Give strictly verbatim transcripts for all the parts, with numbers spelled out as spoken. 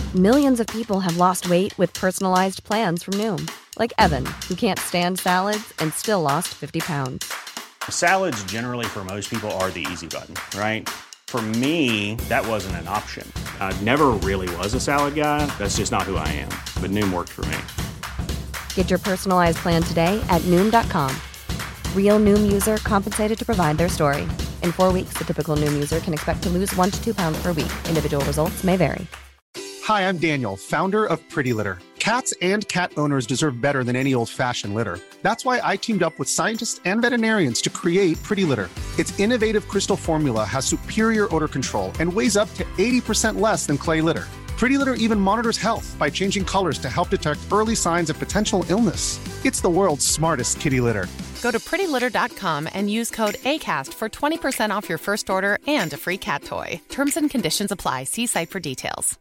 Millions of people have lost weight with personalized plans from Noom. Like Evan, who can't stand salads and still lost fifty pounds. Salads generally for most people are the easy button, right? For me, that wasn't an option. I never really was a salad guy. That's just not who I am. But Noom worked for me. Get your personalized plan today at Noom dot com. Real Noom user compensated to provide their story. In four weeks, the typical Noom user can expect to lose one to two pounds per week. Individual results may vary. Hi, I'm Daniel, founder of Pretty Litter. Cats and cat owners deserve better than any old-fashioned litter. That's why I teamed up with scientists and veterinarians to create Pretty Litter. Its innovative crystal formula has superior odor control and weighs up to eighty percent less than clay litter. Pretty Litter even monitors health by changing colors to help detect early signs of potential illness. It's the world's smartest kitty litter. Go to pretty litter dot com and use code ACAST for twenty percent off your first order and a free cat toy. Terms and conditions apply. See site for details.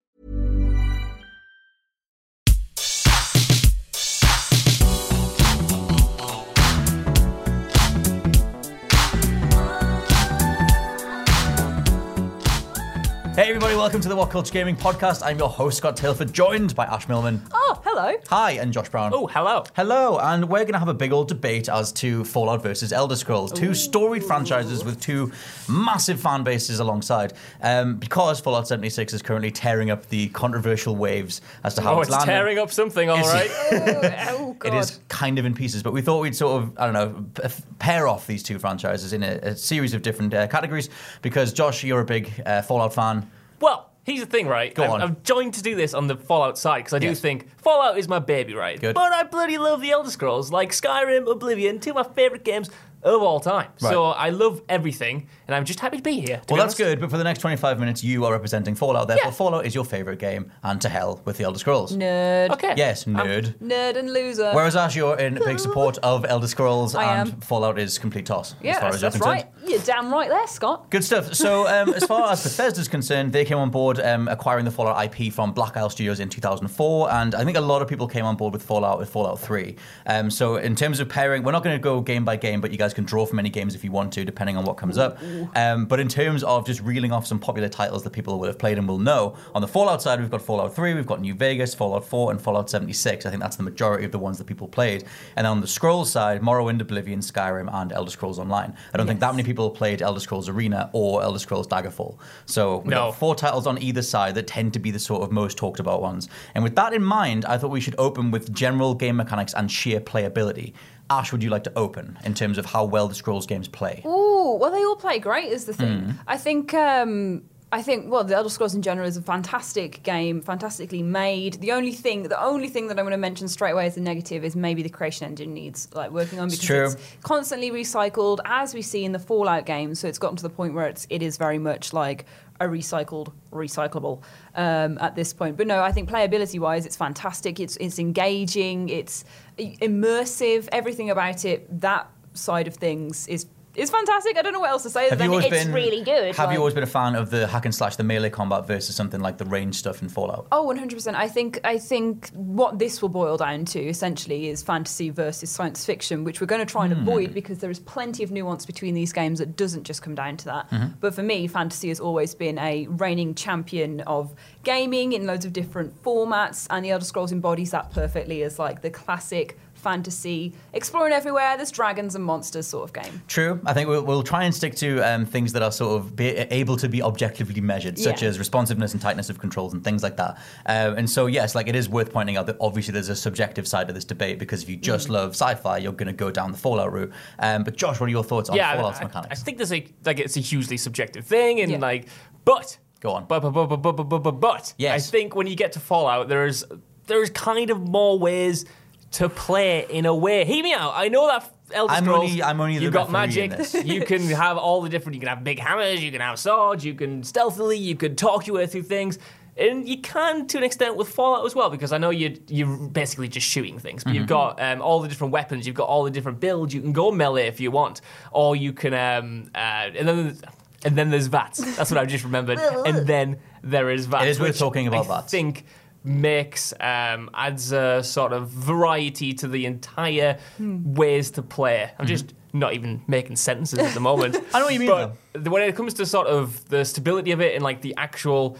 Hey everybody, welcome to the What Culture Gaming Podcast. I'm your host, Scott Tailford, joined by Ash Millman. Oh, hello. Hi, and Josh Brown. Oh, hello. Hello, and we're going to have a big old debate as to Fallout versus Elder Scrolls, two Ooh. storied franchises with two massive fan bases alongside, um, because Fallout seventy-six is currently tearing up the controversial waves as to how oh, it's, it's landing. tearing up something, all right. oh, God. It is kind of in pieces, but we thought we'd sort of, I don't know, p- pair off these two franchises in a, a series of different uh, categories, because Josh, you're a big uh, Fallout fan. Well, here's the thing, right? Go I'm, on. I'm joined to do this on the Fallout side because I do yes. think Fallout is my baby, right? Good. But I bloody love the Elder Scrolls, like Skyrim, Oblivion, two of my favourite games of all time. Right. So I love everything, and I'm just happy to be here. To well, be that's good, but for the next twenty-five minutes, you are representing Fallout. Therefore, Yeah. Fallout is your favourite game, and to hell with the Elder Scrolls. Nerd. Okay. Yes, nerd. Um, nerd and loser. Whereas Ash, you're in big support of Elder Scrolls, I and am. Fallout is complete toss. Yeah, as far as that's, you're that's concerned. right. You're damn right there, Scott. Good stuff. So, um, as far as Bethesda's concerned, they came on board um, acquiring the Fallout I P from Black Isle Studios in two thousand four, and I think a lot of people came on board with Fallout with Fallout three. Um, so, in terms of pairing, we're not going to go game by game, but you guys can draw from any games if you want to, depending on what comes up. Um, but in terms of just reeling off some popular titles that people will have played and will know, on the Fallout side, we've got Fallout three, we've got New Vegas, Fallout four, and Fallout seventy-six. I think that's the majority of the ones that people played. And then on the Scrolls side, Morrowind, Oblivion, Skyrim, and Elder Scrolls Online. I don't yes. think that many people played Elder Scrolls Arena or Elder Scrolls Daggerfall. So we've no. got four titles on either side that tend to be the sort of most talked about ones. And with that in mind, I thought we should open with general game mechanics and sheer playability. Ash, would you like to open in terms of how well the Scrolls games play? Ooh, well, they all play great, is the thing. Mm. I think, um, I think, well, the Elder Scrolls in general is a fantastic game, fantastically made. The only thing, the only thing that I'm going to mention straight away as a negative is maybe the creation engine needs like working on because it's, true. it's constantly recycled, as we see in the Fallout games. So it's gotten to the point where it's it is very much like a recycled, recyclable um, at this point. But no, I think playability-wise, it's fantastic. It's it's engaging. It's immersive. Everything about it, that side of things is is fantastic. I don't know what else to say. Have Then you always it's been, really good. Have like, you always been a fan of the hack and slash, the melee combat versus something like the range stuff in Fallout? Oh, one hundred percent. I think I think what this will boil down to essentially is fantasy versus science fiction, which we're going to try and mm. avoid because there is plenty of nuance between these games that doesn't just come down to that. Mm-hmm. But for me, fantasy has always been a reigning champion of gaming in loads of different formats, and the Elder Scrolls embodies that perfectly as like the classic fantasy, exploring everywhere, there's dragons and monsters sort of game. True. I think we'll, we'll try and stick to um, things that are sort of be able to be objectively measured, such yeah. as responsiveness and tightness of controls and things like that. Um, and so, yes, like it is worth pointing out that obviously there's a subjective side to this debate because if you just mm. love sci-fi, you're going to go down the Fallout route. Um, but Josh, what are your thoughts on yeah, Fallout's I, mechanics? I think there's a like it's a hugely subjective thing, and yeah. like, but go on. But but but but but but, but, but yes. I think when you get to Fallout, there's there's kind of more ways to play in a way. Hear me out. I know that Elder I'm Scrolls, only, I'm only you've the got magic. in this. You can have all the different. You can have big hammers. You can have swords. You can stealthily. You can talk your way through things. And you can, to an extent, with Fallout as well, because I know you're, you're basically just shooting things. But mm-hmm. you've got um, all the different weapons. You've got all the different builds. You can go melee if you want. Or you can... Um, uh, and then and then there's V A T S. That's what I just remembered. And then there is V A T S. It is worth talking about I V A T S. I think... makes um, adds a sort of variety to the entire hmm. ways to play. I'm mm-hmm. just not even making sentences at the moment. I know what you mean. But though. when it comes to sort of the stability of it and like the actual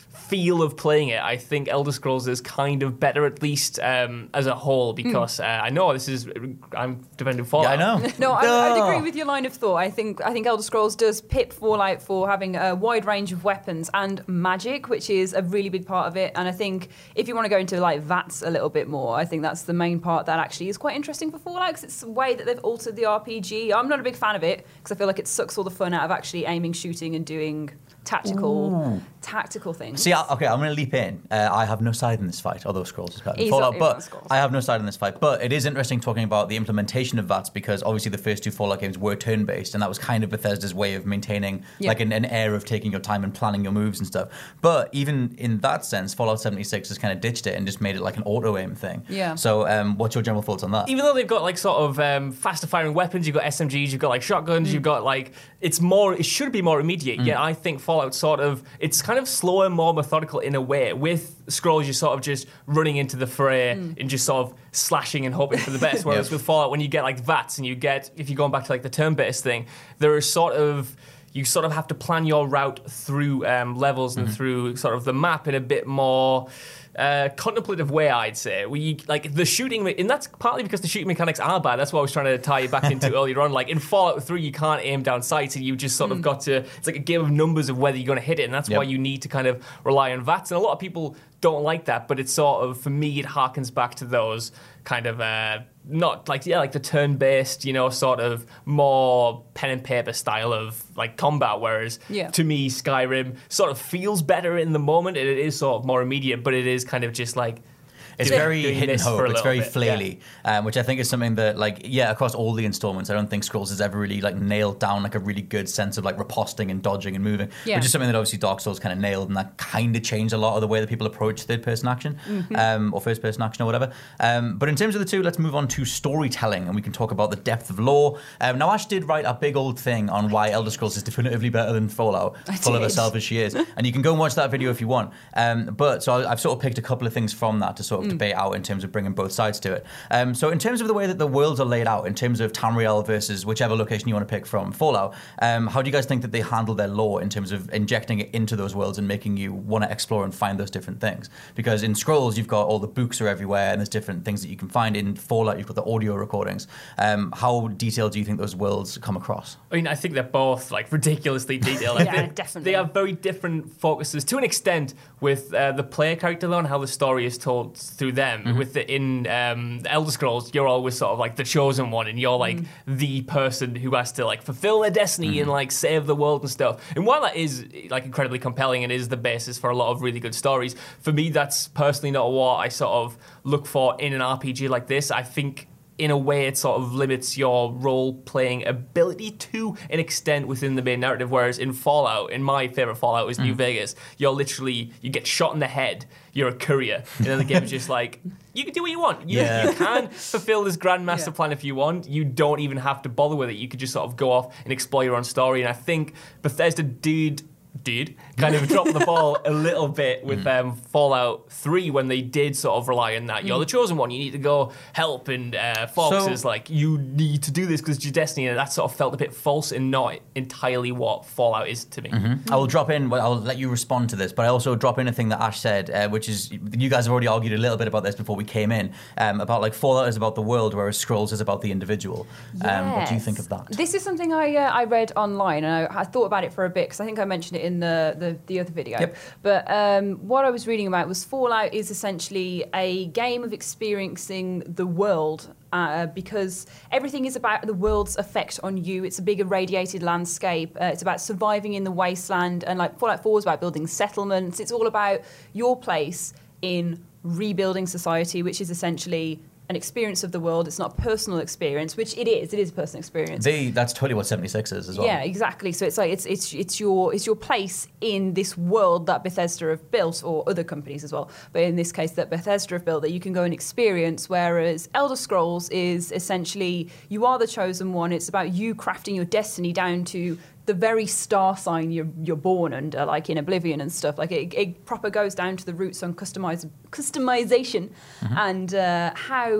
feel of playing it, I think Elder Scrolls is kind of better, at least um, as a whole, because mm. uh, I know this is I'm defending Fallout. Yeah, I know. no, I, I'd agree with your line of thought. I think I think Elder Scrolls does pip Fallout for having a wide range of weapons and magic, which is a really big part of it. And I think if you want to go into like V A Ts a little bit more, I think that's the main part that actually is quite interesting for Fallout, because it's the way that they've altered the R P G. I'm not a big fan of it because I feel like it sucks all the fun out of actually aiming, shooting, and doing tactical Ooh. tactical things. See, I, okay, I'm going to leap in. Uh, I have no side in this fight, although Scrolls is better than He's Fallout, not, but Scrolls. I have no side in this fight. But it is interesting talking about the implementation of V A Ts, because obviously the first two Fallout games were turn-based, and that was kind of Bethesda's way of maintaining yeah. like an, an air of taking your time and planning your moves and stuff. But even in that sense, Fallout seventy-six has kind of ditched it and just made it like an auto-aim thing. Yeah. So um, what's your general thoughts on that? Even though they've got like sort of um, faster firing weapons, you've got S M Gs, you've got like shotguns, mm. you've got like, it's more, it should be more immediate, mm. yet I think Fallout sort of, it's kind of slower, more methodical in a way. With Scrolls, you're sort of just running into the fray mm. and just sort of slashing and hoping for the best. Whereas yep. with Fallout, when you get like V A Ts and you get, if you're going back to like the turn-based thing, there is sort of, you sort of have to plan your route through um, levels and mm-hmm. through sort of the map in a bit more uh, contemplative way, I'd say. We like the shooting, and that's partly because the shooting mechanics are bad. That's what I was trying to tie you back into earlier on. Like in Fallout three, you can't aim down sights, and you just sort mm. of got to. It's like a game of numbers of whether you're going to hit it, and that's yep. why you need to kind of rely on V A Ts. And a lot of people don't like that, but it's sort of, for me, it harkens back to those kind of uh, not like yeah like the turn-based, you know, sort of more pen and paper style of like combat. Whereas yeah. to me, Skyrim sort of feels better in the moment, and it is sort of more immediate, but it is kind of just like. It's very hit and hope. It's very bit. flaily, yeah. um, which I think is something that, like, yeah, across all the installments, I don't think Scrolls has ever really like nailed down like a really good sense of like riposting and dodging and moving, yeah. which is something that obviously Dark Souls kind of nailed, and that kind of changed a lot of the way that people approach third-person action mm-hmm. um, or first-person action or whatever. Um, but in terms of the two, let's move on to storytelling, and we can talk about the depth of lore. Um, now, Ash did write a big old thing on why Elder Scrolls is definitively better than Fallout, I full did. of herself as she is, and you can go and watch that video if you want. Um, but so I've sort of picked a couple of things from that to sort of mm. debate out in terms of bringing both sides to it. Um, so in terms of the way that the worlds are laid out, in terms of Tamriel versus whichever location you want to pick from Fallout, um, how do you guys think that they handle their lore in terms of injecting it into those worlds and making you want to explore and find those different things? Because in Scrolls, you've got all the books are everywhere, and there's different things that you can find. In Fallout, you've got the audio recordings. Um, how detailed do you think those worlds come across? I mean, I think they're both like ridiculously detailed. Like, yeah, they, definitely. They have very different focuses to an extent with uh, the player character though, and how the story is told through them. Mm-hmm. With the in um, the Elder Scrolls, you're always sort of like the chosen one, and you're like mm. the person who has to like fulfill their destiny mm. and like save the world and stuff. And while that is like incredibly compelling and is the basis for a lot of really good stories, for me that's personally not what I sort of look for in an R P G like this. I think in a way it sort of limits your role-playing ability to an extent within the main narrative, whereas in Fallout, in my favourite Fallout is mm. New Vegas, you're literally, you get shot in the head, you're a courier, and then the game is just like, you can do what you want. You, yeah. you can fulfill this grand master yeah. plan if you want. You don't even have to bother with it. You could just sort of go off and explore your own story, and I think Bethesda did... did kind of drop the ball a little bit with mm. um, Fallout three when they did sort of rely on that. You're mm. the chosen one. You need to go help. And uh, Fox so, is like, you need to do this because it's your destiny. And that sort of felt a bit false and not entirely what Fallout is to me. Mm-hmm. I will drop in, well, I'll let you respond to this, but I also drop in a thing that Ash said, uh, which is, you guys have already argued a little bit about this before we came in, um, about like Fallout is about the world, whereas Scrolls is about the individual. Yes. Um, what do you think of that? This is something I uh, I read online, and I, I thought about it for a bit, because I think I mentioned it in the, the, the other video. Yep. But um, what I was reading about was Fallout is essentially a game of experiencing the world, uh, because everything is about the world's effect on you. It's a big irradiated landscape. Uh, it's about surviving in the wasteland, and like Fallout four is about building settlements. It's all about your place in rebuilding society, which is essentially an experience of the world. It's not a personal experience, which it is. It is a personal experience. They, that's totally what seventy-six is as well. Yeah, exactly. So it's like it's it's it's your it's your place in this world that Bethesda have built, or other companies as well. But in this case, that Bethesda have built, that you can go and experience. Whereas Elder Scrolls is essentially you are the chosen one. It's about you crafting your destiny down to the very star sign you're you're born under, like in Oblivion and stuff. Like it, it proper goes down to the roots on customize, customization mm-hmm. and uh, how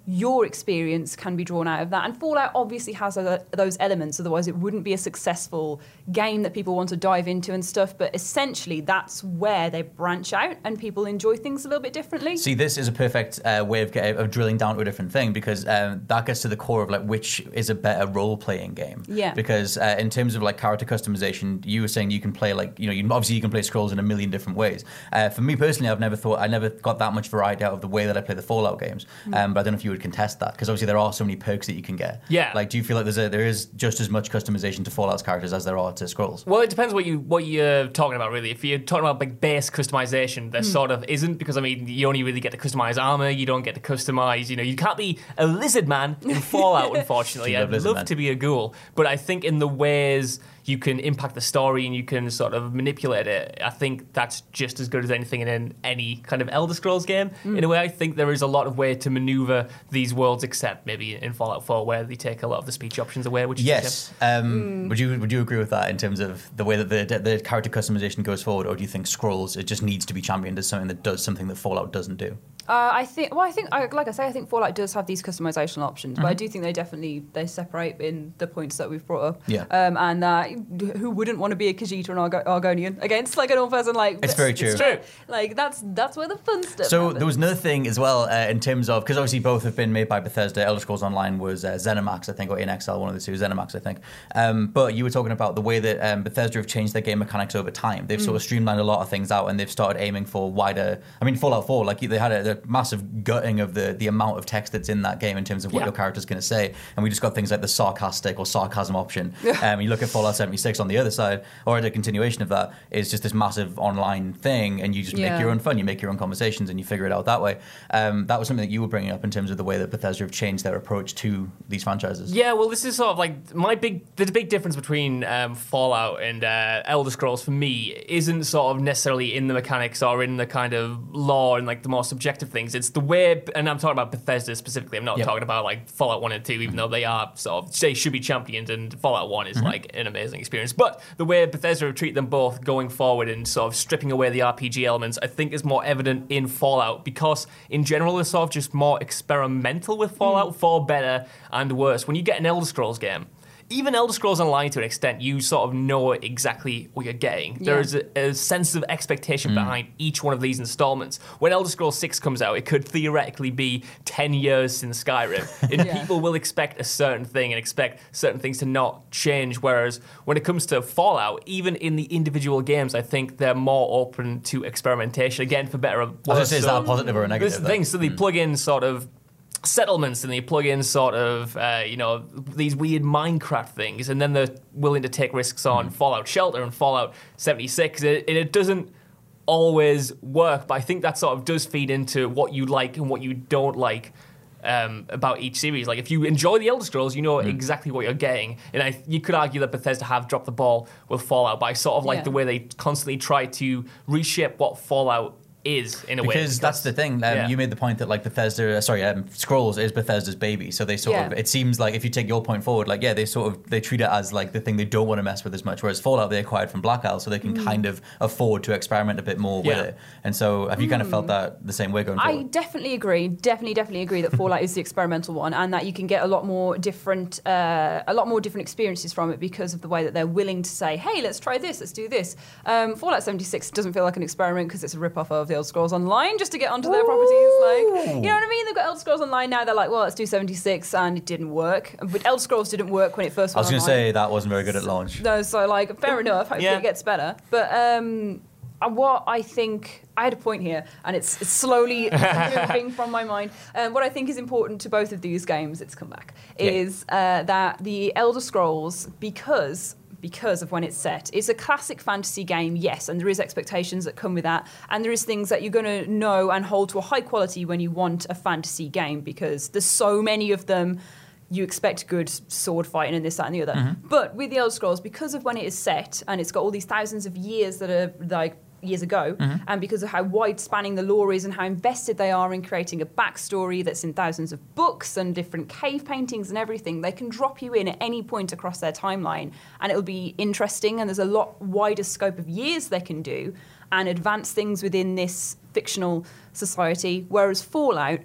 your experience can be drawn out of that. And Fallout obviously has a, those elements, otherwise it wouldn't be a successful game that people want to dive into and stuff. But essentially, that's where they branch out and people enjoy things a little bit differently. See, this is a perfect uh, way of, get, of drilling down to a different thing, because um, that gets to the core of like which is a better role-playing game. Yeah. Because uh, in terms of like character customization, you were saying you can play like, you know, you, obviously you can play Scrolls in a million different ways. Uh, for me personally, I've never thought, I never got that much variety out of the way that I play the Fallout games. Mm. Um, but I don't know if you would contest that, because obviously there are so many perks that you can get. Yeah. Like, do you feel like there's a, there is just as much customization to Fallout's characters as there are to Scrolls? Well, it depends what you what you're talking about, really. If you're talking about like base customization, there mm. sort of isn't, because I mean, you only really get to customize armor. You don't get to customize. You know, you can't be a lizard man in Fallout. Unfortunately, I'd love man. to be a ghoul, but I think in the ways you can impact the story and you can sort of manipulate it, I think that's just as good as anything in any kind of Elder Scrolls game. Mm. In a way, I think there is a lot of way to maneuver these worlds, except maybe in Fallout four, where they take a lot of the speech options away. Which yes, is um, mm. would you would you agree with that in terms of the way that the the character customization goes forward, or do you think Scrolls it just needs to be championed as something that does something that Fallout doesn't do? Uh, I think. Well, I think, like I say, I think Fallout does have these customization options, mm-hmm. but I do think they definitely they separate in the points that we've brought up. Yeah. Um, and uh, who wouldn't want to be a Khajiit or an Argo- Argonian against like an old person? Like it's very true. It's true. Like that's that's where the fun stuff. So happens. there was another thing as well uh, in terms of, because obviously both have been made by Bethesda. Elder Scrolls Online was uh, ZeniMax, I think, or In Exile, one of the two. ZeniMax, I think. Um, but you were talking about the way that um, Bethesda have changed their game mechanics over time. They've mm. sort of streamlined a lot of things out, and they've started aiming for wider. I mean, Fallout four, like they had a, a massive gutting of the the amount of text that's in that game in terms of what yeah. your character's going to say, and we just got things like the sarcastic or sarcasm option. Um, you look at Fallout seventy-six on the other side, or the continuation of that is just this massive online thing, and you just yeah. make your own fun, you make your own conversations, and you figure it out that way. Um, that was something that you were bringing up in terms of the way that Bethesda have changed their approach to these franchises. Yeah, well, this is sort of like my big. The big difference between um, Fallout and uh, Elder Scrolls for me isn't sort of necessarily in the mechanics or in the kind of lore and like the more subjective things. It's the way. And I'm talking about Bethesda specifically. I'm not yep. talking about like Fallout one and two, even though they are sort of, they should be championed, and Fallout one is mm-hmm. like an amazing experience. But the way Bethesda treat them both going forward and sort of stripping away the R P G elements, I think is more evident in Fallout, because in general they're sort of just more experimental with Fallout, mm. for better and worse. When you get an Elder Scrolls game, even Elder Scrolls Online to an extent, you sort of know exactly what you're getting. Yeah. There is a, a sense of expectation mm. behind each one of these installments. When Elder Scrolls six comes out, it could theoretically be ten years since Skyrim. And yeah. people will expect a certain thing and expect certain things to not change. Whereas when it comes to Fallout, even in the individual games, I think they're more open to experimentation. Again, for better or worse. I was going to say, is that a positive or a negative? This is the thing. So they mm. plug in sort of settlements, and they plug in sort of, uh, you know, these weird Minecraft things, and then they're willing to take risks on mm. Fallout Shelter and Fallout seventy-six. It, it doesn't always work, but I think that sort of does feed into what you like and what you don't like um, about each series. Like, if you enjoy the Elder Scrolls, you know mm. exactly what you're getting. And I, you could argue that Bethesda have dropped the ball with Fallout, but I sort of like yeah. the way they constantly try to reshape what Fallout is in a because way. Because that's the thing. Um, yeah. You made the point that like Bethesda, uh, sorry, um, Scrolls is Bethesda's baby. So they sort yeah. of, it seems like if you take your point forward, like yeah, they sort of they treat it as like the thing they don't want to mess with as much. Whereas Fallout they acquired from Black Isle, so they can mm. kind of afford to experiment a bit more yeah. with it. And so have you mm. kind of felt that the same way going forward? I definitely agree. Definitely, definitely agree that Fallout is the experimental one, and that you can get a lot more different, uh, a lot more different experiences from it because of the way that they're willing to say, "Hey, let's try this, let's do this." Um, Fallout seventy-six doesn't feel like an experiment because it's a rip-off of the Elder Scrolls Online. Just to get onto their properties, like, you know what I mean? They've got Elder Scrolls Online now. They're like, well, let's do seventy-six, and it didn't work. But Elder Scrolls didn't work when it first I went was going to online. say that wasn't very good at launch. No, so like, fair enough. Hopefully yeah. it gets better. But um, what I think, I had a point here, and it's, it's slowly moving from my mind. Um, what I think is important to both of these games, it's come back, yeah. is uh, that the Elder Scrolls, because. because of when it's set. It's a classic fantasy game, yes, and there is expectations that come with that, and there is things that you're going to know and hold to a high quality when you want a fantasy game, because there's so many of them. You expect good sword fighting and this, that, and the other. Mm-hmm. But with the Elder Scrolls, because of when it is set, and it's got all these thousands of years that are like years ago, mm-hmm. and because of how wide-spanning the lore is and how invested they are in creating a backstory that's in thousands of books and different cave paintings and everything, they can drop you in at any point across their timeline, and it'll be interesting, and there's a lot wider scope of years they can do and advance things within this fictional society, whereas Fallout,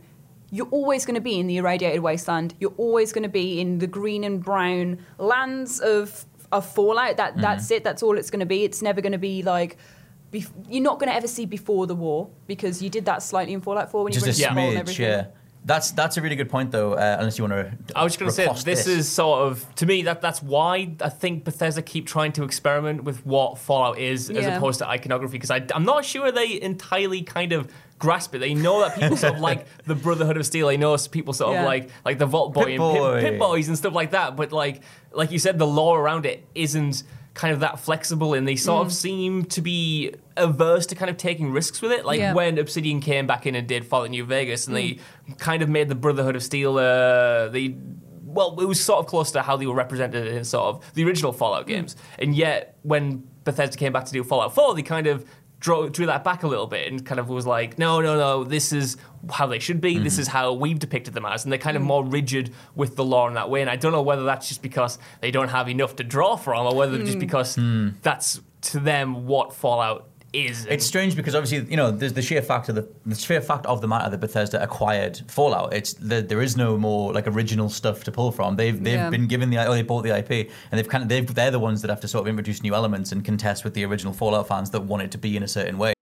you're always going to be in the irradiated wasteland. You're always going to be in the green and brown lands of of Fallout. That mm-hmm. That's it. That's all it's going to be. It's never going to be like... Bef- you're not going to ever see before the war, because you did that slightly in Fallout four when Just you were in a and smidge, everything. yeah. That's that's a really good point, though. Uh, unless you want to, I was just going to say this, this is sort of, to me, that that's why I think Bethesda keep trying to experiment with what Fallout is as Yeah. opposed to iconography. Because I'm not sure they entirely kind of grasp it. They know that people sort of like the Brotherhood of Steel. They know people sort Yeah. of like like the Vault Boy Pip and Boy. Pip, Pip Boys and stuff like that. But like like you said, the lore around it isn't kind of that flexible, and they sort Mm. of seem to be averse to kind of taking risks with it. Like Yeah. when Obsidian came back in and did Fallout New Vegas, and they kind of made the Brotherhood of Steel, uh, they, well, it was sort of close to how they were represented in sort of the original Fallout games. And yet, when Bethesda came back to do Fallout four, they kind of drew, drew that back a little bit and kind of was like, no, no, no, this is how they should be. Mm-hmm. This is how we've depicted them as. And they're kind of more rigid with the lore in that way. And I don't know whether that's just because they don't have enough to draw from, or whether mm. just because mm. that's, to them, what Fallout is. It's strange because obviously, you know, there's the sheer fact of the, the sheer fact of the matter that Bethesda acquired Fallout. It's the, there is no more like original stuff to pull from. They've they've Yeah. been given the or they bought the I P, and they've kind of they've they're the ones that have to sort of introduce new elements and contest with the original Fallout fans that want it to be in a certain way.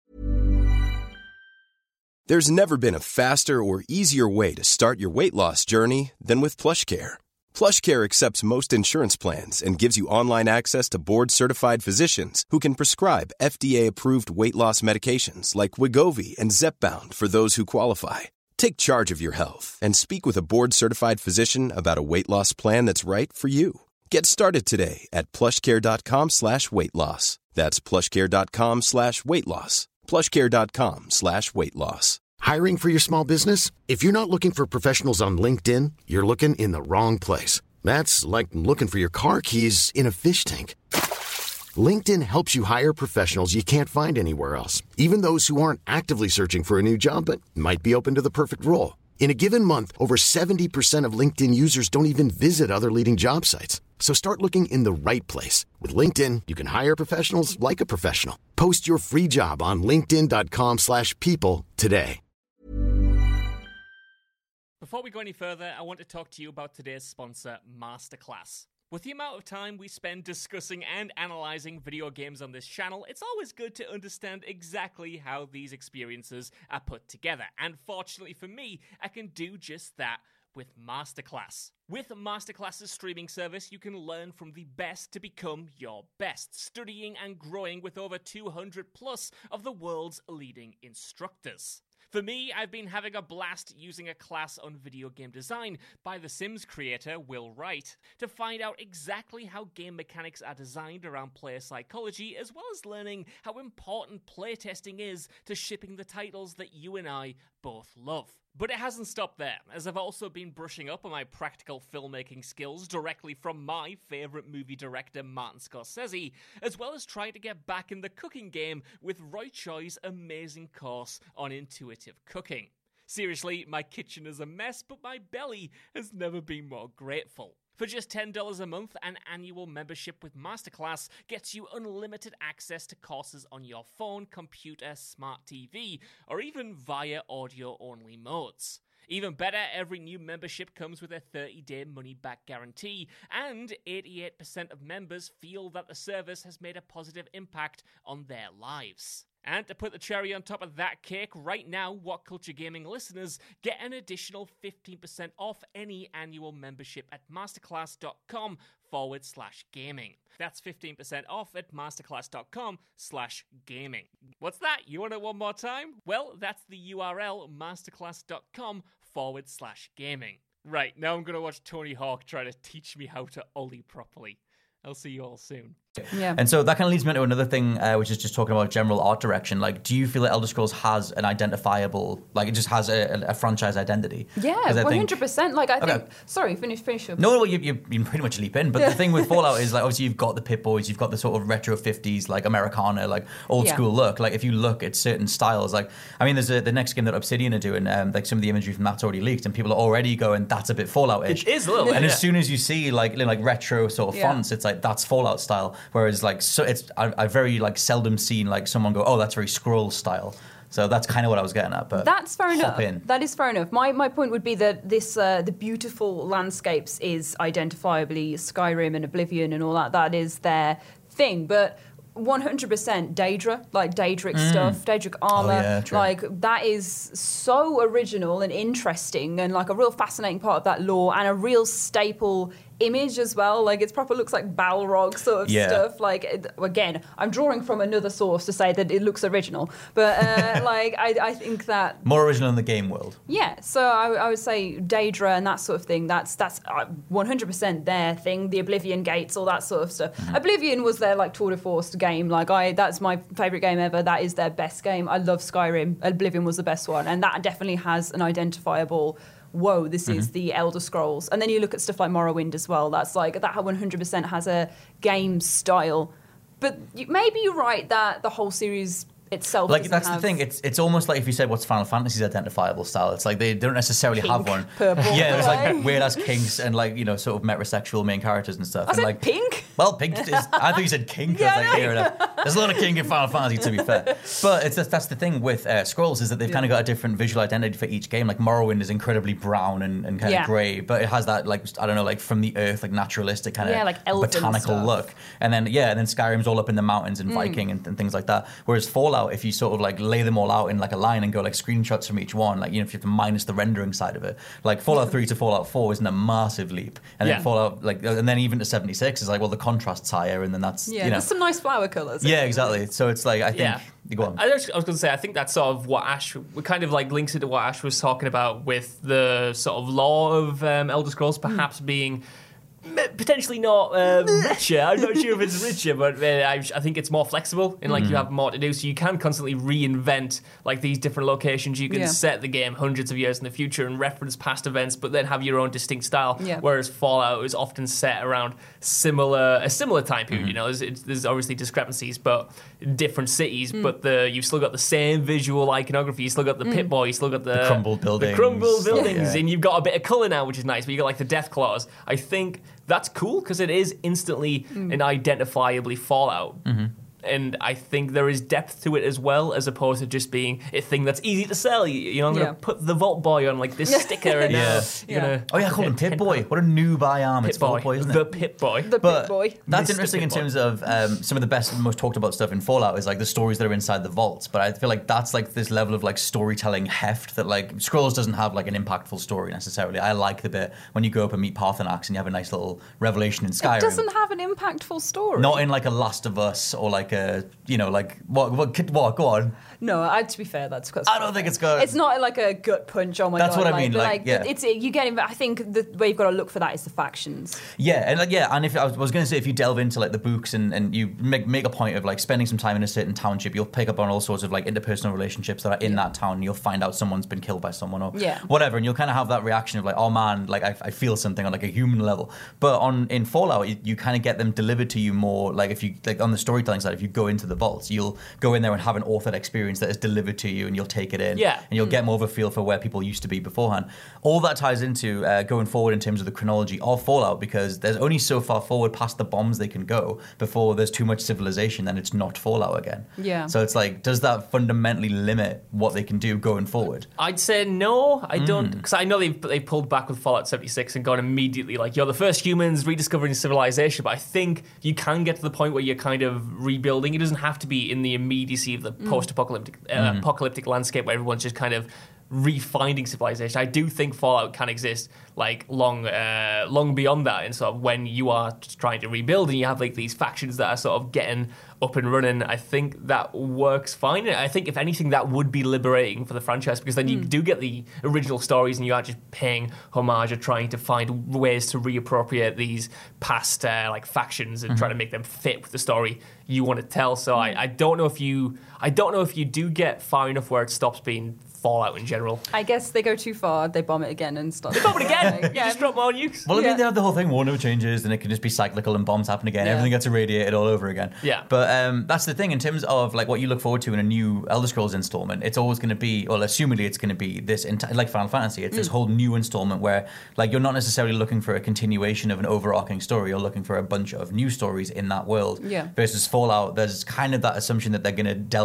There's never been a faster or easier way to start your weight loss journey than with PlushCare. PlushCare accepts most insurance plans and gives you online access to board-certified physicians who can prescribe F D A-approved weight loss medications like Wegovy and Zepbound for those who qualify. Take charge of your health and speak with a board-certified physician about a weight loss plan that's right for you. Get started today at plushcare.com slash weight loss. That's plushcare.com slash weight loss. plushcare.com slash weight loss. Hiring for your small business? If you're not looking for professionals on LinkedIn, you're looking in the wrong place. That's like looking for your car keys in a fish tank. LinkedIn helps you hire professionals you can't find anywhere else, even those who aren't actively searching for a new job but might be open to the perfect role. In a given month, over seventy percent of LinkedIn users don't even visit other leading job sites. So start looking in the right place. With LinkedIn, you can hire professionals like a professional. Post your free job on linkedin.com slash people today. Before we go any further, I want to talk to you about today's sponsor, Masterclass. With the amount of time we spend discussing and analysing video games on this channel, it's always good to understand exactly how these experiences are put together. And fortunately for me, I can do just that with Masterclass. With Masterclass's streaming service, you can learn from the best to become your best, studying and growing with over two hundred plus of the world's leading instructors. For me, I've been having a blast using a class on video game design by The Sims creator Will Wright to find out exactly how game mechanics are designed around player psychology, as well as learning how important playtesting is to shipping the titles that you and I both love. But it hasn't stopped there, as I've also been brushing up on my practical filmmaking skills directly from my favourite movie director Martin Scorsese, as well as trying to get back in the cooking game with Roy Choi's amazing course on intuitive cooking. Seriously, my kitchen is a mess, but my belly has never been more grateful. For just ten dollars a month, an annual membership with Masterclass gets you unlimited access to courses on your phone, computer, smart T V, or even via audio-only modes. Even better, every new membership comes with a thirty-day money-back guarantee, and eighty-eight percent of members feel that the service has made a positive impact on their lives. And to put the cherry on top of that cake, right now, What Culture Gaming listeners get an additional fifteen percent off any annual membership at masterclass.com forward slash gaming. That's fifteen percent off at masterclass.com slash gaming. What's that? You want it one more time? Well, that's the U R L, masterclass.com forward slash gaming. Right, now I'm going to watch Tony Hawk try to teach me how to ollie properly. I'll see you all soon. Yeah. And so that kind of leads me into another thing, uh, which is just talking about general art direction. Like, do you feel that Elder Scrolls has an identifiable, like, it just has a, a franchise identity? Yeah, one hundred percent. Like, I think, Okay. sorry, finish, finish up. No, well, you, you, you pretty much leap in. But the thing with Fallout is, like, obviously you've got the Pip-Boys, you've got the sort of retro fifties, like, Americana, like, old Yeah. school look. Like, if you look at certain styles, like, I mean, there's a, the next game that Obsidian are doing, um, like, some of the imagery from that's already leaked, and people are already going, that's a bit Fallout-ish. It is a little bit, And yeah. as soon as you see, like, like retro sort of Yeah. fonts, it's like, that's Fallout style. Whereas, like, so it's I, I've very, like, seldom seen, like, someone go, oh, that's very Scroll style. So that's kind of what I was getting at. But that's fair hop enough. in. That is fair enough. My my point would be that this uh, the beautiful landscapes is identifiably Skyrim and Oblivion and all that. That is their thing, but one hundred percent Daedra, like Daedric Mm. stuff, Daedric armor, Oh, yeah, true. like that is so original and interesting and like a real fascinating part of that lore and a real staple image as well. Like it's proper looks like Balrog sort of Yeah. stuff. Like it- again, I'm drawing from another source to say that it looks original, but uh, like I, I think that More original in the game world. yeah, so I, I would say Daedra and that sort of thing. That's that's uh, one hundred percent their thing. The Oblivion Gates, all that sort of stuff. Mm-hmm. Oblivion was their like tour de force game. Like I, that's my favorite game ever. That is their best game. I love Skyrim. Oblivion was the best one, and that definitely has an identifiable. Whoa, this is Mm-hmm. the Elder Scrolls. And then you look at stuff like Morrowind as well. That's like that one hundred percent has a game style. But you, maybe you're right that the whole series itself. Like doesn't that's the have- thing. It's it's almost like if you said what's Final Fantasy's identifiable style. It's like they don't necessarily have Pink, one. purple, Yeah, there's like right? weird ass kinks and like you know sort of metrosexual main characters and stuff. I and said like pink. Well, pink is. I thought you said kink. Yeah, I was I like, know. here it is. There's a lot of kink in Final Fantasy, to be fair. But it's just, that's the thing with uh, Scrolls is that they've kind of got a different visual identity for each game. Like Morrowind is incredibly brown and, and kind Yeah. of grey, but it has that like I don't know, like from the earth, like naturalistic kind of Yeah, like elven botanical stuff. look. And then yeah, and then Skyrim's all up in the mountains and Viking and, and things like that. Whereas Fallout, if you sort of like lay them all out in like a line and go like screenshots from each one, like you know if you have to minus the rendering side of it, like Fallout three to Fallout four isn't a massive leap, and Yeah. then Fallout like and then even to seventy-six is like well the contrast's higher, and then that's Yeah, you know there's some nice flower colours. yeah exactly. So it's like I think Yeah. you go on. I was, I was going to say, I think that's sort of what Ash, we kind of like links into what Ash was talking about with the sort of lore of um, Elder Scrolls perhaps being m- potentially not um, richer. I'm not sure if it's richer, but uh, I, I think it's more flexible and like you have more to do, so you can constantly reinvent like these different locations. You can Yeah. set the game hundreds of years in the future and reference past events, but then have your own distinct style. Yeah. Whereas Fallout is often set around similar a similar time period. You know, there's, it's, there's obviously discrepancies, but different cities. But the you've still got the same visual iconography. You still got the Pit Boy. You still got the, The crumbled buildings. the crumbled buildings, Yeah. and you've got a bit of color now, which is nice. But you got like the Death Claws. I think that's cool because it is instantly and identifiably Fallout. And I think there is depth to it as well, as opposed to just being a thing that's easy to sell. You, you know, I'm Yeah. going to put the Vault Boy on like this sticker, and Yeah. uh, you're Yeah. gonna Oh yeah, I call him Pit Boy. What a noob I am. It's Pit Boy, Vault Boy, isn't the it? Pit Boy. The But Pit Boy. that's Mister interesting in Pit Boy. terms of um, some of the best and most talked about stuff in Fallout is like the stories that are inside the vaults. But I feel like that's like this level of like storytelling heft that like Scrolls doesn't have like an impactful story necessarily. I like the bit when you go up and meet Parthenax and you have a nice little revelation in Skyrim. It doesn't have an impactful story. Not in like a Last of Us or like a you know like what what could what go on. No, I, to be fair, that's because I don't think it's good. It's not like a gut punch. Oh my That's god! what I mean, like, yeah. it's you get. I think the way you've got to look for that is the factions. Yeah, and like yeah, and if I was, was going to say if you delve into like the books and, and you make make a point of like spending some time in a certain township, you'll pick up on all sorts of like interpersonal relationships that are in that town, and you'll find out someone's been killed by someone or Yeah. whatever, and you'll kind of have that reaction of like, oh man, like I, I feel something on like a human level. But on in Fallout, you, you kind of get them delivered to you more like if you like on the storytelling side, if you go into the vaults, you'll go in there and have an authored experience that is delivered to you, and you'll take it in, Yeah. and you'll get more of a feel for where people used to be beforehand. All that ties into uh, going forward in terms of the chronology of Fallout, because there's only so far forward past the bombs they can go before there's too much civilization, then it's not Fallout again. Yeah. So it's like, does that fundamentally limit what they can do going forward? I'd say no, I Hmm. don't, because I know they've they pulled back with Fallout seventy-six and gone immediately like you're the first humans rediscovering civilization. But I think you can get to the point where you're kind of rebuilding. It doesn't have to be in the immediacy of the post-apocalyptic uh, apocalyptic landscape where everyone's just kind of refinding civilization. I do think Fallout can exist like long, uh, long beyond that, and sort of when you are trying to rebuild and you have like these factions that are sort of getting up and running. I think that works fine. I think if anything, that would be liberating for the franchise because then you do get the original stories and you are just paying homage or trying to find ways to reappropriate these past uh, like factions and try to make them fit with the story you want to tell. So I, I don't know if you, I don't know if you do get far enough where it stops being Fallout in general. I guess they go too far. They bomb it again and start. They bomb it again. Like, You just drop more nukes. Well, I Yeah. mean, they have the whole thing, war no changes, and it can just be cyclical and bombs happen again. Yeah. Everything gets irradiated all over again. Yeah. But um, that's the thing, in terms of like what you look forward to in a new Elder Scrolls installment, it's always going to be, well, assumedly it's going to be this, enti- like Final Fantasy, it's this whole new installment where like you're not necessarily looking for a continuation of an overarching story, you're looking for a bunch of new stories in that world. Yeah. Versus Fallout, there's kind of that assumption that they're going to delve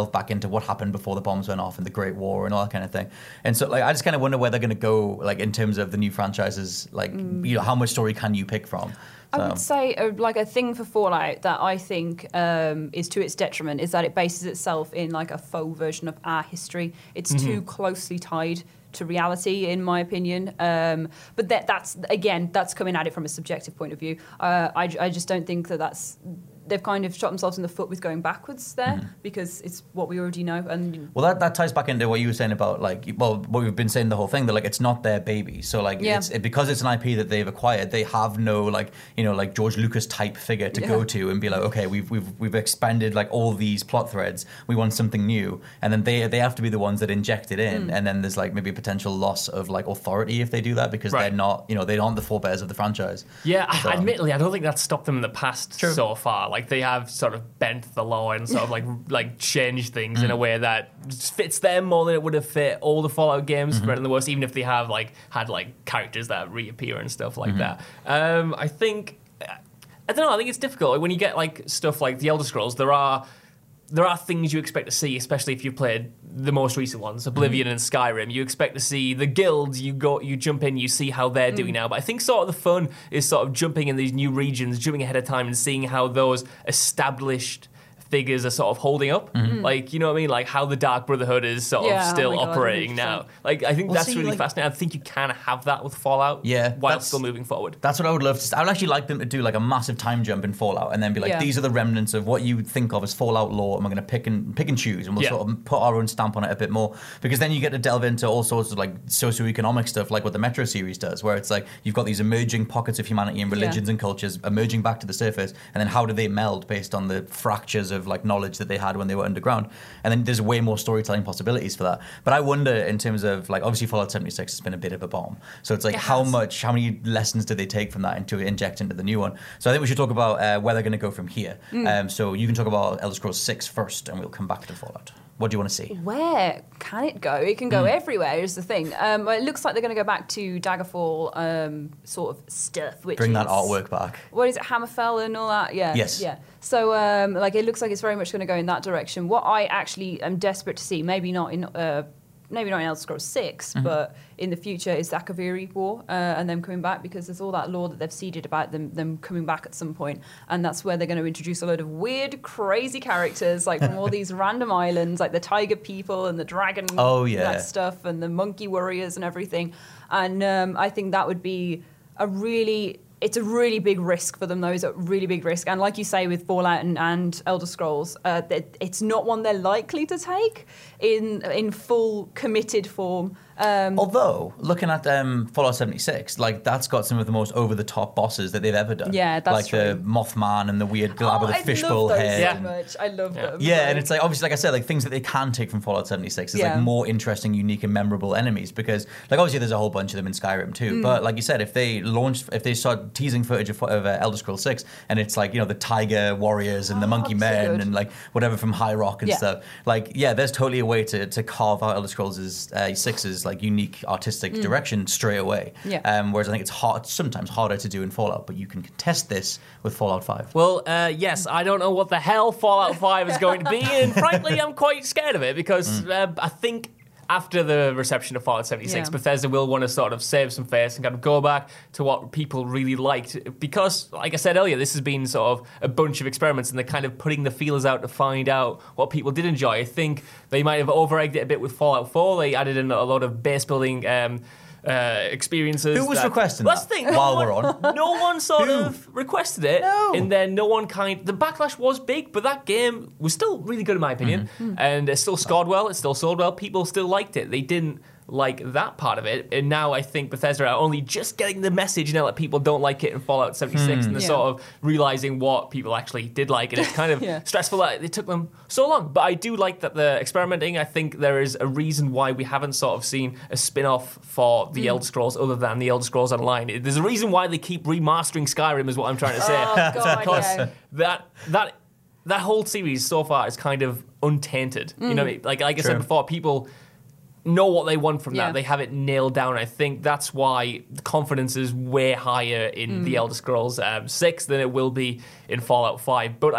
delve back into what happened before the bombs went off and the Great War and all that kind of thing. And so, like, I just kind of wonder where they're going to go, like, in terms of the new franchises. Like, mm. you know, how much story can you pick from? So. I would say, uh, like, a thing for Fallout that I think um, is to its detriment is that it bases itself in, like, a faux version of our history. It's mm-hmm. too closely tied to reality, in my opinion. Um, but that, that's, again, that's coming at it from a subjective point of view. Uh, I, I just don't think that that's... They've kind of shot themselves in the foot with going backwards there mm-hmm. because it's what we already know. And well, that, that ties back into what you were saying about, like, well, what we've been saying the whole thing, that, like, it's not their baby. So, like, yeah. it's, it, because it's an I P that they've acquired, they have no, like, you know, like George Lucas type figure to yeah. go to and be like, okay, we've we've we've expanded, like, all these plot threads. We want something new, and then they they have to be the ones that inject it in. Mm. And then there's, like, maybe a potential loss of, like, authority if they do that because right. they're not, you know, they aren't the forebears of the franchise. Yeah, so. admittedly, I don't think that's stopped them in the past True. so far. Like, they have sort of bent the law and sort of like like changed things mm. in a way that fits them more than it would have fit all the Fallout games, mm-hmm. better than the worst, even if they have like had like characters that reappear and stuff like mm-hmm. that. Um, I think I don't know. I think it's difficult like, when you get like stuff like the Elder Scrolls. There are there are things you expect to see, especially if you've played the most recent ones, Oblivion mm. and Skyrim. You expect to see the guilds, you go, you jump in, you see how they're mm. doing now. But I think sort of the fun is sort of jumping in these new regions, jumping ahead of time and seeing how those established figures are sort of holding up. Mm-hmm. Like, you know what I mean? Like how the Dark Brotherhood is sort yeah, of still oh operating God, now. Like, I think well, that's see, really like, fascinating. I think you can have that with Fallout yeah, while still moving forward. That's what I would love to see. I would actually like them to do like a massive time jump in Fallout and then be like, yeah. these are the remnants of what you would think of as Fallout lore, and we're going to pick and pick and choose, and we'll yeah. sort of put our own stamp on it a bit more. Because then you get to delve into all sorts of like socioeconomic stuff, like what the Metro series does, where it's like you've got these emerging pockets of humanity and religions yeah. and cultures emerging back to the surface, and then how do they meld based on the fractures of like knowledge that they had when they were underground. And then there's way more storytelling possibilities for that. But I wonder in terms of like obviously Fallout seventy-six has been a bit of a bomb. So it's like it how much, how many lessons did they take from that and to inject into the new one? So I think we should talk about uh, where they're going to go from here. Mm. Um, so you can talk about Elder Scrolls six first and we'll come back to Fallout. What do you want to see? Where can it go? It can go mm. everywhere is the thing. Um, it looks like they're going to go back to Daggerfall um, sort of stuff. Which Bring is, that artwork back. What is it, Hammerfell and all that? Yeah. Yes. Yeah. So um, like it looks like it's very much going to go in that direction. What I actually am desperate to see, maybe not in... Uh, maybe not in Elder Scrolls six, mm-hmm. but in the future is the Akaviri War uh, and them coming back, because there's all that lore that they've seeded about them them coming back at some point, and that's where they're going to introduce a load of weird, crazy characters like from all these random islands, like the tiger people and the dragon oh, yeah. that stuff and the monkey warriors and everything. And um, I think that would be a really... It's a really big risk for them, though. It's a really big risk. And like you say with Fallout and, and Elder Scrolls, uh, it's not one they're likely to take in in full committed form. Um, Although, looking at um, Fallout seventy-six, like that's got some of the most over-the-top bosses that they've ever done. Yeah, that's like true. the Mothman and the weird glab oh, with the fishbowl head. Yeah, so much. I love yeah. them. Yeah, like, and it's like obviously, like I said, like things that they can take from Fallout seventy-six is yeah. like more interesting, unique, and memorable enemies. Because like obviously, there's a whole bunch of them in Skyrim too. Mm. But like you said, if they launched, if they start teasing footage of, of uh, Elder Scrolls six, and it's like you know the tiger warriors and oh, the monkey men and like whatever from High Rock and yeah. stuff. Like yeah, there's totally a way to to carve out Elder Scrolls' uh, six's like unique artistic mm. direction straight away. Yeah. Um, whereas I think it's hard, sometimes harder to do in Fallout, but you can contest this with Fallout five. Well, uh, yes, I don't know what the hell Fallout five is going to be, and frankly, I'm quite scared of it because mm. uh, I think after the reception of Fallout seventy-six, yeah. Bethesda will want to sort of save some face and kind of go back to what people really liked. Because, like I said earlier, this has been sort of a bunch of experiments and they're kind of putting the feelers out to find out what people did enjoy. I think they might have over-egged it a bit with Fallout four. They added in a lot of base building um, uh, experiences. Who was that, requesting that's that? The thing, while no we're one, on? No one sort Who? of requested it. No. And then no one kind... The backlash was big, but that game was still really good in my opinion. Mm-hmm. And it still scored well. It still sold well. People still liked it. They didn't like that part of it, and now I think Bethesda are only just getting the message now that people don't like it in Fallout seventy-six, mm. and they're yeah. sort of realizing what people actually did like, and it's kind of yeah. stressful that it took them so long. But I do like that they're experimenting. I think there is a reason why we haven't sort of seen a spin-off for the mm. Elder Scrolls other than the Elder Scrolls Online. There's a reason why they keep remastering Skyrim, is what I'm trying to say. Oh, God, because yeah. that that that whole series so far is kind of untainted. Mm. You know, like like I True. said before, people know what they want from yeah. that. They have it nailed down. I think that's why the confidence is way higher in mm. the Elder Scrolls um, six than it will be in Fallout five. But I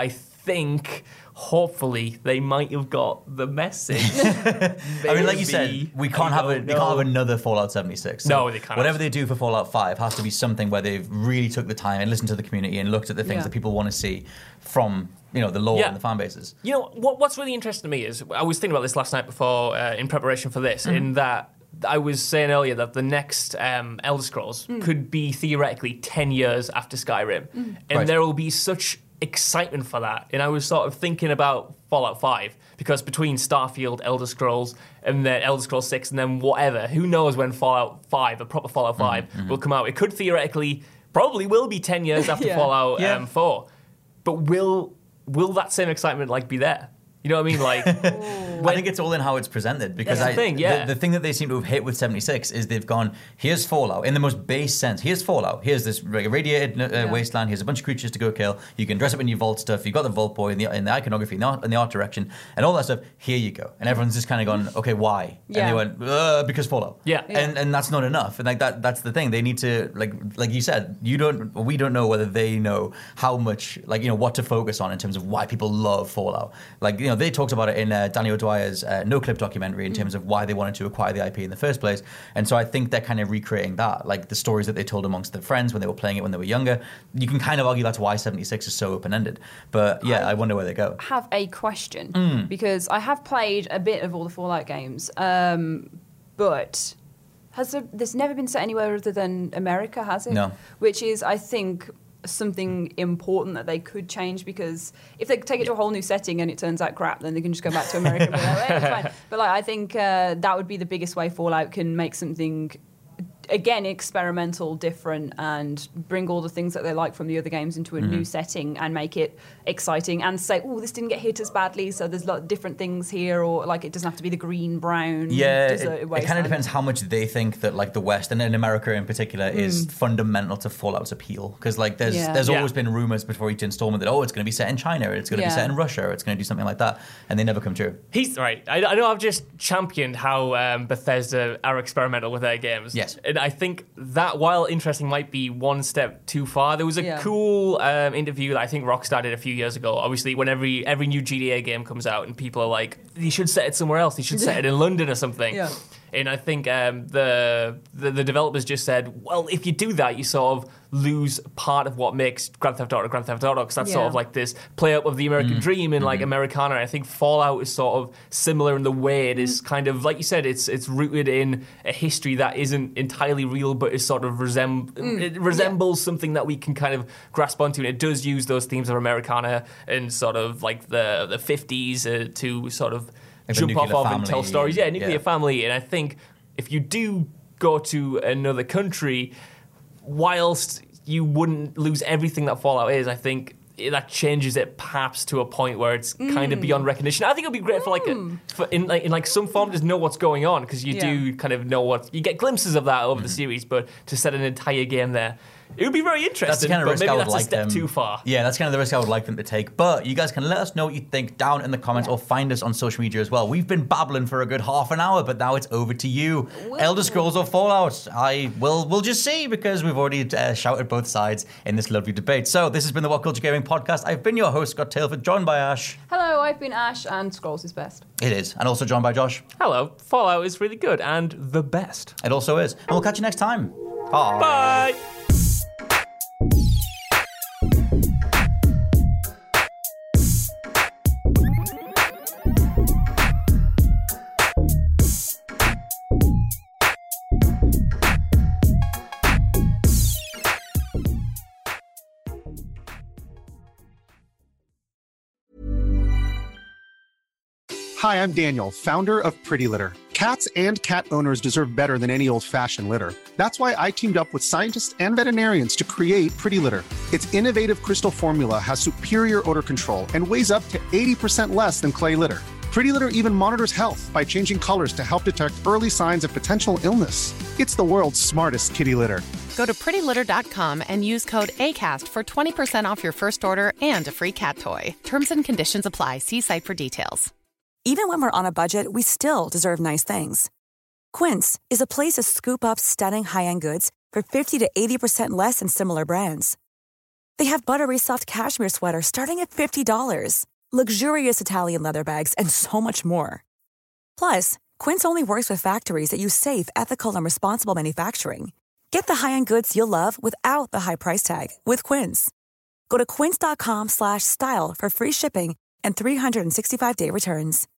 think, hopefully, they might have got the message. I mean, like you said, we can't have a, they can't have another Fallout seventy-six. So no, they can't. Whatever they do for Fallout five has to be something where they've really took the time and listened to the community and looked at the things Yeah. that people want to see from, you know, the lore Yeah. and the fan bases. You know, what, what's really interesting to me is, I was thinking about this last night before, uh, in preparation for this, Mm-hmm. in that I was saying earlier that the next um, Elder Scrolls Mm. could be theoretically ten years after Skyrim. Mm. And Right. there will be such excitement for that. And I was sort of thinking about Fallout five, because between Starfield, Elder Scrolls, and then Elder Scrolls six, and then whatever, who knows when Fallout five, a proper Fallout five, Mm-hmm. will come out. It could theoretically, probably will be ten years after Yeah. Fallout Yeah. um, four. But will will that same excitement like be there? You know what I mean? Like, I think it's all in how it's presented, because That's the I, thing, yeah. the, the thing that they seem to have hit with seventy-six is they've gone, here's Fallout in the most base sense. Here's Fallout. Here's this radiated uh, Yeah. wasteland. Here's a bunch of creatures to go kill. You can dress up in your vault stuff. You've got the vault boy in the, in the iconography, in the, art, in the art direction, and all that stuff. Here you go. And everyone's just kind of gone, okay, why? Yeah. And they went, uh, because Fallout. Yeah. And and that's not enough. And like that that's the thing. They need to, like like you said, you don't we don't know whether they know how much, like, you know, what to focus on in terms of why people love Fallout. Like, you know, they talked about it in uh, Danny O'Dwyer's uh, No Clip documentary in Mm. terms of why they wanted to acquire the I P in the first place. And so I think they're kind of recreating that, like the stories that they told amongst their friends when they were playing it when they were younger. You can kind of argue that's why seventy-six is so open-ended. But yeah, I, I wonder where they go. have a question Mm. because I have played a bit of all the Fallout games, um, but has there, there's never been set anywhere other than America, has it? No. Which is, I think, something important that they could change, because if they take it to a whole new setting and it turns out crap, then they can just go back to America. And be like, "Eh, it's fine." But like, I think uh, that would be the biggest way Fallout can make something, again, experimental, different, and bring all the things that they like from the other games into a Mm-hmm. new setting and make it exciting, and say, oh, this didn't get hit as badly, so there's a lot of different things here, or like it doesn't have to be the green, brown, Yeah, it, deserted it kind wasteland. of depends how much they think that like the West and in America in particular is Mm. fundamental to Fallout's appeal. Because like there's Yeah. there's Yeah. always been rumors before each installment that, oh, it's going to be set in China, or it's going to Yeah. be set in Russia, or it's going to do something like that, and they never come true. He's right. I, I know I've just championed how um, Bethesda are experimental with their games. Yes. And I think that, while interesting, might be one step too far. There was a Yeah. cool um, interview that I think Rockstar did a few years ago. Obviously, when every, every new G T A game comes out and people are like, you should set it somewhere else. You should set it in London or something. Yeah. And I think um, the, the the developers just said, well, if you do that, you sort of lose part of what makes Grand Theft Auto Grand Theft Auto, because that's sort Yeah. of like this play up of the American dream and like Americana. I think Fallout is sort of similar in the way it is kind of, like you said, it's it's rooted in a history that isn't entirely real, but is sort of resem- it resembles something that we can kind of grasp onto. And it does use those themes of Americana and sort of like the the fifties uh, to sort of Like the jump off nuclear of and tell family, stories. Yeah, nuclear yeah. family. And I think if you do go to another country, whilst you wouldn't lose everything that Fallout is, I think that changes it perhaps to a point where it's kind of beyond recognition. I think it'll be great for like a, for in like in like some form to know what's going on, because you Yeah. do kind of know what you get glimpses of that over Mm-hmm. the series, but to set an entire game there, it would be very interesting. That's the kind of but risk maybe I would that's like a step them. too far. Yeah, that's kind of the risk I would like them to take. But you guys can let us know what you think down in the comments, or find us on social media as well. We've been babbling for a good half an hour, but now it's over to you. Elder Scrolls or Fallout? I will we'll just see, because we've already uh, shouted both sides in this lovely debate. So this has been the What Culture Gaming Podcast. I've been your host, Scott Tailford, joined by Ash. Hello, I've been Ash, and Scrolls is best. It is, and also joined by Josh. Hello, Fallout is really good and the best. It also is, and we'll catch you next time. Bye. Bye. Hi, I'm Daniel, founder of Pretty Litter. Cats and cat owners deserve better than any old-fashioned litter. That's why I teamed up with scientists and veterinarians to create Pretty Litter. Its innovative crystal formula has superior odor control and weighs up to eighty percent less than clay litter. Pretty Litter even monitors health by changing colors to help detect early signs of potential illness. It's the world's smartest kitty litter. Go to pretty litter dot com and use code ACAST for twenty percent off your first order and a free cat toy. Terms and conditions apply. See site for details. Even when we're on a budget, we still deserve nice things. Quince is a place to scoop up stunning high-end goods for fifty to eighty percent less than similar brands. They have buttery soft cashmere sweaters starting at fifty dollars, luxurious Italian leather bags, and so much more. Plus, Quince only works with factories that use safe, ethical, and responsible manufacturing. Get the high-end goods you'll love without the high price tag with Quince. Go to quince.com slash style for free shipping and three sixty-five day returns.